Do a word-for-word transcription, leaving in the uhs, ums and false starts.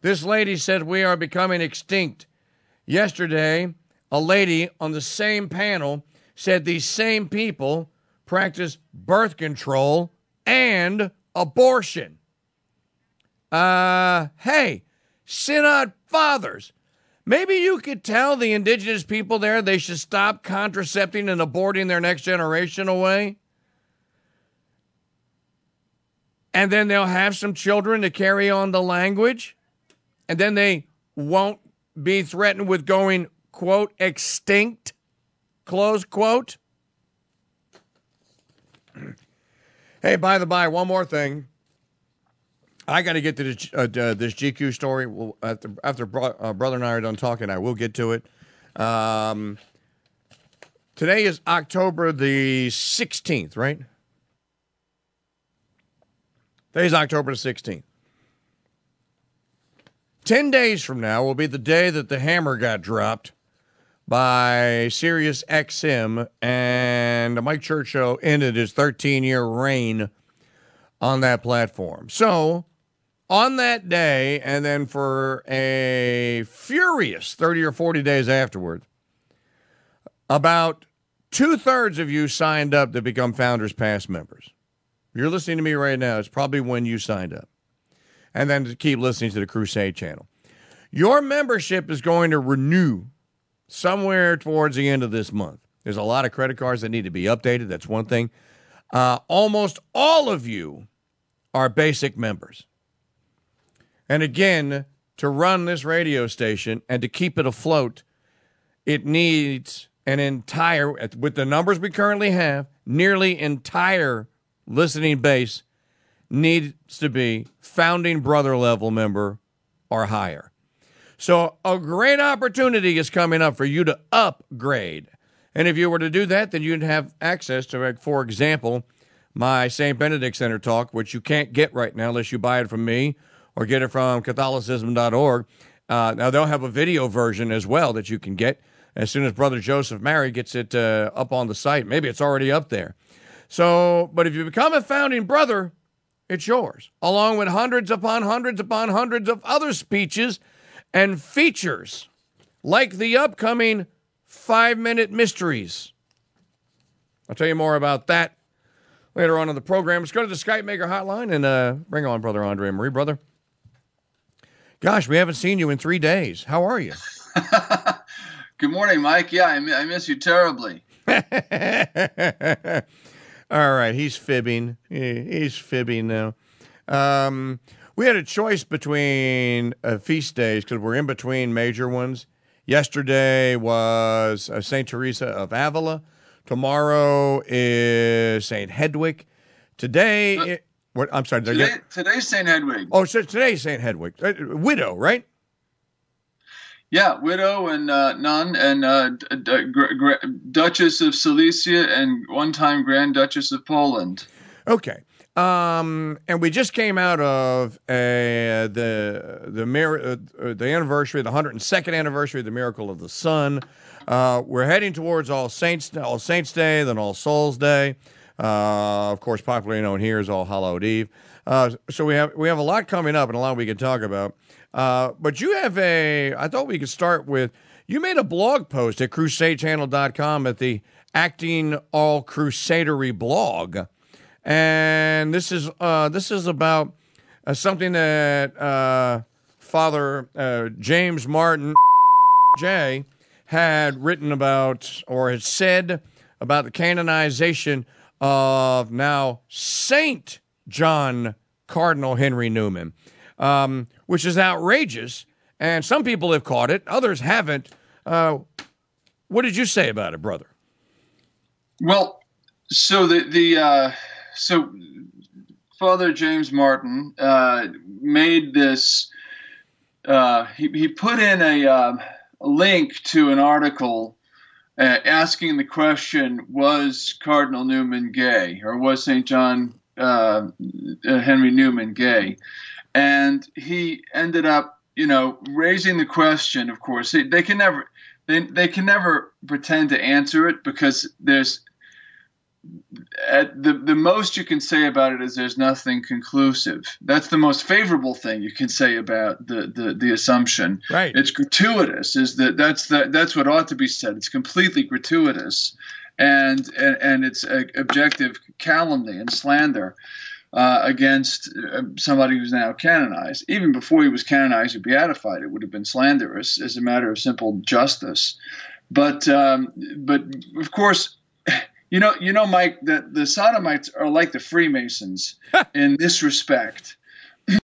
This lady said we are becoming extinct. Yesterday, a lady on the same panel said these same people practice birth control and abortion. Uh, hey, Synod fathers, maybe you could tell the indigenous people there they should stop contracepting and aborting their next generation away. And then they'll have some children to carry on the language. And then they won't be threatened with going, quote, extinct, close quote. Hey, by the by, one more thing. I got to get to this, uh, uh, this G Q story. We'll, after after bro- uh, Brother and I are done talking, I will get to it. Um, today is October the sixteenth, right? Today's October the sixteenth. Ten days from now will be the day that the hammer got dropped by Sirius X M, and the Mike Church Show ended his thirteen-year reign on that platform. So, on that day, and then for a furious thirty or forty days afterwards, about two-thirds of you signed up to become Founders Pass members. If you're listening to me right now, it's probably when you signed up. And then to keep listening to the Crusade channel. Your membership is going to renew somewhere towards the end of this month. There's a lot of credit cards that need to be updated. That's one thing. Uh, almost all of you are basic members. And again, to run this radio station and to keep it afloat, it needs an entire, with the numbers we currently have, nearly entire listening base needs to be founding brother level member or higher. So a great opportunity is coming up for you to upgrade. And if you were to do that, then you'd have access to, for example, my Saint Benedict Center talk, which you can't get right now unless you buy it from me or get it from Catholicism dot org. Uh, now, they'll have a video version as well that you can get as soon as Brother Joseph Mary gets it uh, up on the site. Maybe it's already up there. So, but if you become a founding brother, it's yours, along with hundreds upon hundreds upon hundreds of other speeches and features, like the upcoming five-minute mysteries. I'll tell you more about that later on in the program. Let's go to the Skype Maker hotline and uh, bring on Brother Andre Marie. Brother, gosh, we haven't seen you in three days. How are you? Good morning, Mike. Yeah, I, I miss you terribly. All right, he's fibbing. He's fibbing now. Um, we had a choice between uh, feast days because we're in between major ones. Yesterday was uh, Saint Teresa of Avila. Tomorrow is Saint Hedwig. Today, uh, it, what? I'm sorry. Today, get, today's Saint Hedwig. Oh, so today's Saint Hedwig. Uh, widow, right? Yeah, widow and uh, nun and uh, d- d- gr- gr- Duchess of Silesia and one-time Grand Duchess of Poland. Okay, um, and we just came out of a, the the mir- uh, the anniversary, the one hundred second anniversary of the Miracle of the Sun. Uh, we're heading towards All Saints All Saints Day, then All Souls Day. Uh, of course, popularly known here as All Hallowed Eve. Uh, so we have we have a lot coming up and a lot we could talk about. Uh, but you have a, I thought we could start with, you made a blog post at crusade channel dot com at the Acting All Crusadery blog. And this is uh, this is about uh, something that uh, Father uh, James Martin J had written about or had said about the canonization of now Saint John Cardinal Henry Newman. Um, which is outrageous, and some people have caught it, others haven't. Uh, what did you say about it, brother? Well, so the the uh, so Father James Martin uh, made this. Uh, he he put in a, uh, a link to an article uh, asking the question: was Cardinal Newman gay, or was Saint John uh, Henry Newman gay? And he ended up, you know, raising the question. Of course, they, they can never, they they can never pretend to answer it because there's at the the most you can say about it is there's nothing conclusive. That's the most favorable thing you can say about the the, the assumption. Right. It's gratuitous. Is that that's the, that's what ought to be said. It's completely gratuitous, and and, and it's a, objective calumny and slander uh, against uh, somebody who's now canonized. Even before he was canonized or beatified, it would have been slanderous as a matter of simple justice. But um, but of course. You know, you know, Mike, that the Sodomites are like the Freemasons in this respect.